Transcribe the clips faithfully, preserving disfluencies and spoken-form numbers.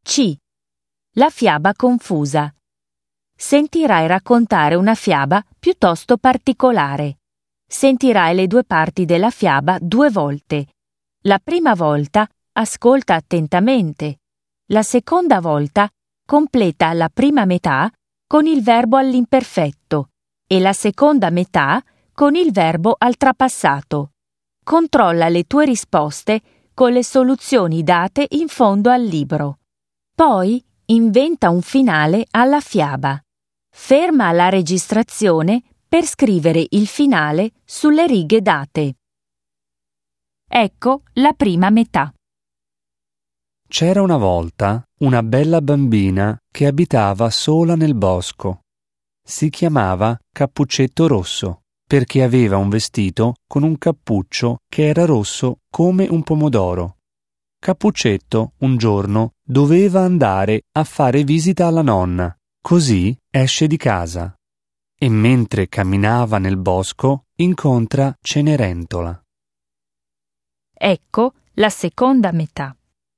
C. La fiaba confusa. Sentirai raccontare una fiaba piuttosto particolare. Sentirai le due parti della fiaba due volte. La prima volta ascolta attentamente. La seconda volta completa la prima metà con il verbo all'imperfetto e la seconda metà con il verbo al trapassato. Controlla le tue risposte con le soluzioni date in fondo al libro. Poi inventa un finale alla fiaba. Ferma la registrazione per scrivere il finale sulle righe date. Ecco la prima metà. C'era una volta una bella bambina che abitava sola nel bosco. Si chiamava Cappuccetto Rosso perché aveva un vestito con un cappuccio che era rosso come un pomodoro. Cappuccetto un giorno doveva andare a fare visita alla nonna, così esce di casa e mentre camminava nel bosco incontra Cenerentola. Ecco la seconda metà.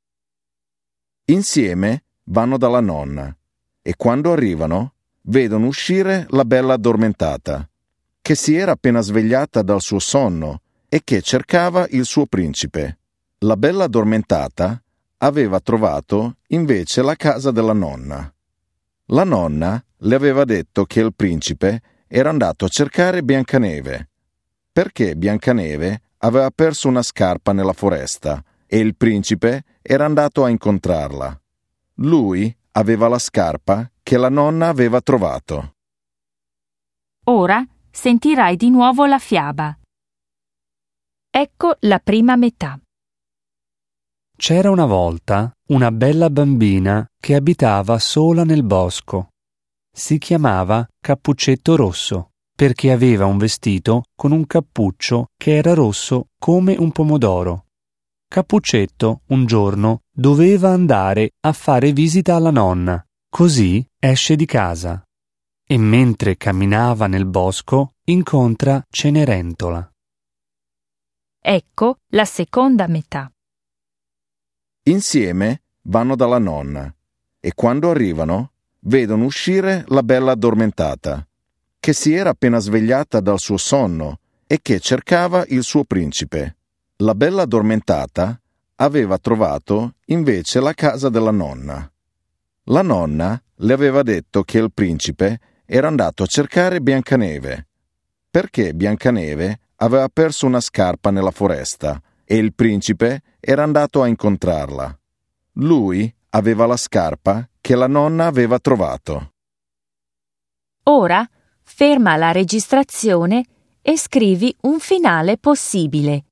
Insieme vanno dalla nonna e quando arrivano vedono uscire la bella addormentata, che si era appena svegliata dal suo sonno e che cercava il suo principe. La bella addormentata aveva trovato invece la casa della nonna. La nonna le aveva detto che il principe era andato a cercare Biancaneve, perché Biancaneve aveva perso una scarpa nella foresta e il principe era andato a incontrarla. Lui aveva la scarpa che la nonna aveva trovato. Ora sentirai di nuovo la fiaba. Ecco la prima metà. C'era una volta una bella bambina che abitava sola nel bosco. Si chiamava Cappuccetto Rosso perché aveva un vestito con un cappuccio che era rosso come un pomodoro. Cappuccetto un giorno doveva andare a fare visita alla nonna, così esce di casa e mentre camminava nel bosco incontra Cenerentola. Ecco la seconda metà. Insieme vanno dalla nonna e quando arrivano vedono uscire la bella addormentata, che si era appena svegliata dal suo sonno e che cercava il suo principe. La bella addormentata aveva trovato invece la casa della nonna. La nonna le aveva detto che il principe era andato a cercare Biancaneve, perché Biancaneve aveva perso una scarpa nella foresta e il principe era andato a incontrarla. Lui aveva la scarpa che la nonna aveva trovato. Ora ferma la registrazione e scrivi un finale possibile.